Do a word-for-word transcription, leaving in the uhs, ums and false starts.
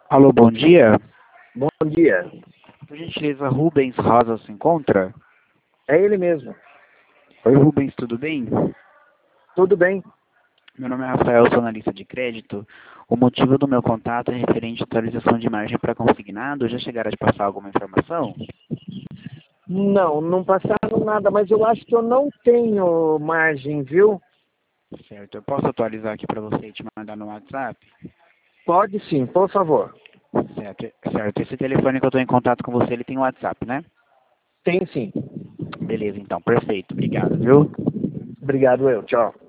Alô, bom dia. Bom dia. Por gentileza, Rubens Rosa se encontra? É ele mesmo. Oi, Rubens, tudo bem? Tudo bem. Meu nome é Rafael, sou analista de crédito. O motivo do meu contato é referente à atualização de margem para consignado. Já chegaram a te passar alguma informação? Não, não passaram nada, mas eu acho que eu não tenho margem, viu? Certo, eu posso atualizar aqui para você e te mandar no WhatsApp? Pode sim, por favor. Certo, certo. Esse telefone que eu estou em contato com você, ele tem WhatsApp, né? Tem sim. Beleza, então, perfeito. Obrigado, viu? Obrigado, eu. Tchau.